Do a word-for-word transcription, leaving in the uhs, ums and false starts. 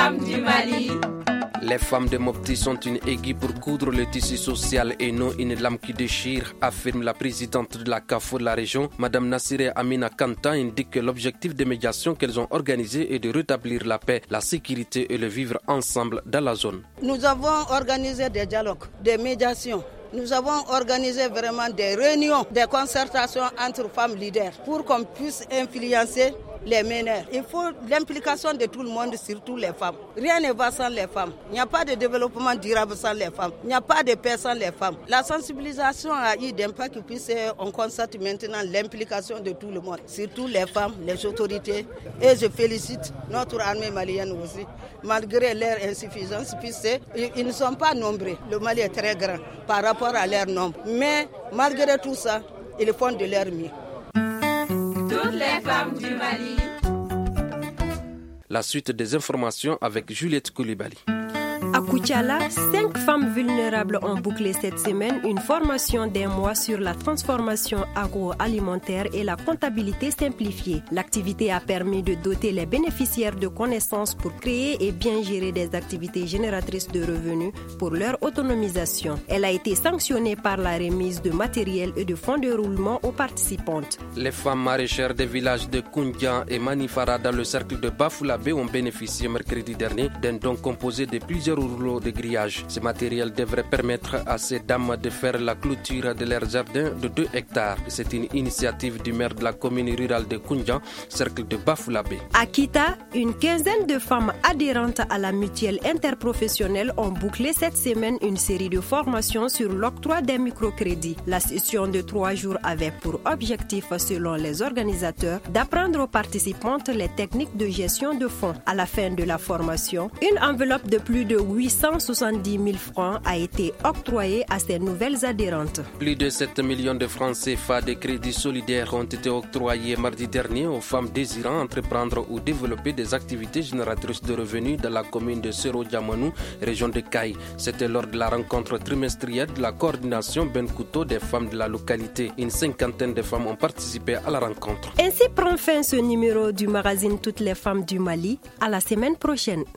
femmes du Mali. Les femmes de Mopti sont une aiguille pour coudre le tissu social et non une lame qui déchire, affirme la présidente de la C A F O de la région. Madame Nassire Amina Kanta indique que l'objectif de médiation qu'elles ont organisé est de rétablir la paix, la sécurité et le vivre ensemble dans la zone. Nous avons organisé des dialogues, des médiations. Nous avons organisé vraiment des réunions, des concertations entre femmes leaders pour qu'on puisse influencer les meneurs. Il faut l'implication de tout le monde, surtout les femmes. Rien ne va sans les femmes. Il n'y a pas de développement durable sans les femmes. Il n'y a pas de paix sans les femmes. La sensibilisation a eu d'impact puisqu'on constate maintenant l'implication de tout le monde, surtout les femmes, les autorités. Et je félicite notre armée malienne aussi, malgré leur insuffisance, puisqu'ils ne sont pas nombreux. Le Mali est très grand par rapport à leur nombre. Mais malgré tout ça, ils font de leur mieux. Toutes les femmes du Mali. La suite des informations avec Juliette Koulibaly. À Koutiala, cinq femmes vulnérables ont bouclé cette semaine une formation d'un mois sur la transformation agroalimentaire et la comptabilité simplifiée. L'activité a permis de doter les bénéficiaires de connaissances pour créer et bien gérer des activités génératrices de revenus pour leur autonomisation. Elle a été sanctionnée par la remise de matériel et de fonds de roulement aux participantes. Les femmes maraîchères des villages de Koundian et Manifara dans le cercle de Bafoulabé ont bénéficié mercredi dernier d'un don composé de plusieurs rouleaux de grillage. Ce matériel devrait permettre à ces dames de faire la clôture de leur jardin de deux hectares. C'est une initiative du maire de la commune rurale de Koundian, cercle de Bafoulabé. À Kita, une quinzaine de femmes adhérentes à la mutuelle interprofessionnelle ont bouclé cette semaine une série de formations sur l'octroi des microcrédits. La session de trois jours avait pour objectif, selon les organisateurs, d'apprendre aux participantes les techniques de gestion de fonds. À la fin de la formation, une enveloppe de plus de huit cent soixante-dix mille francs a été octroyée à ces nouvelles adhérentes. Plus de sept millions de francs C F A de crédits solidaires ont été octroyés mardi dernier aux femmes désirant entreprendre ou développer des activités génératrices de revenus dans la commune de Sero-Diamanou, région de Caille. C'était lors de la rencontre trimestrielle de la coordination Benkouto des femmes de la localité. Une cinquantaine de femmes ont participé à la rencontre. Ainsi prend fin ce numéro du magazine Toutes les femmes du Mali. À la semaine prochaine.